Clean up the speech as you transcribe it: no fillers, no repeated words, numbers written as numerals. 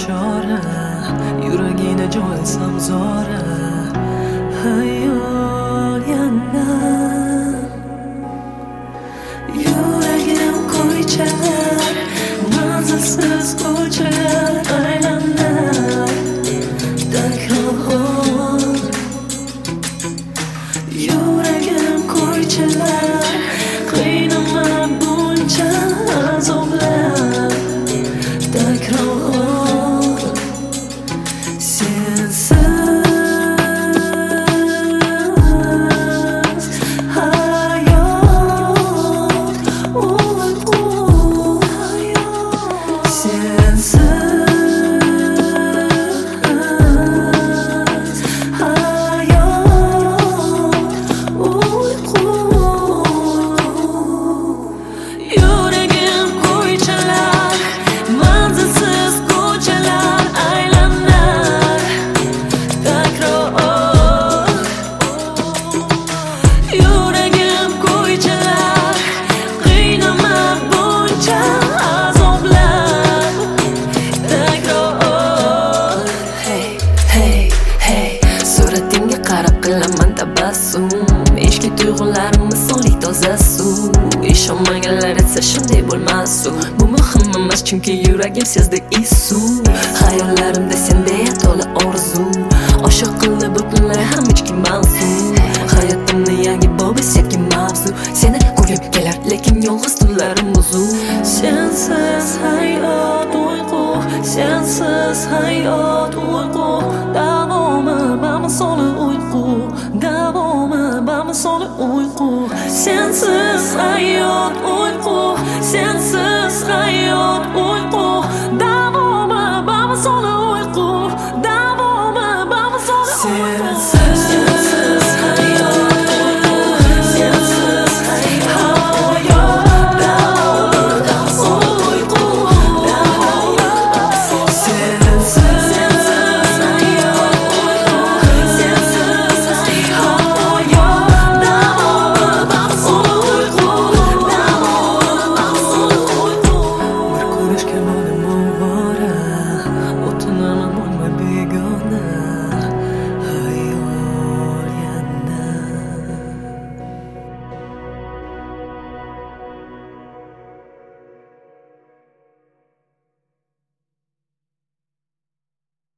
chora, yuragida joy samzora. Hayol yana yuragim ko'chalar, manzilsiz ko'chalar aylanar takror. Yuragim ko'chalar, qiynama buncha azoblar takror. Sensiz hayot uyqu, sensiz qilaman tabassum, ishki tuyg'ularimiz sonlik toza suv. Ishonmaganlar esa shunday bo'lmasu, bu muhim emas chunki yuragim sezdi isu. Hayollarimda senday to'la orzu, oshiq qildi butunlay ham ichki mavzu. Hayotimni yangi bobi sevgi mavzu, seni ko'rib kelar lekin yolg'iz tunlarim uzun. Sensiz hayot uyqu, sensiz hayot uyqu, davomi bamisoli uyqu, davomi bamisoli uyqu. Sensiz hayot uyqu, sensiz hayot uyqu.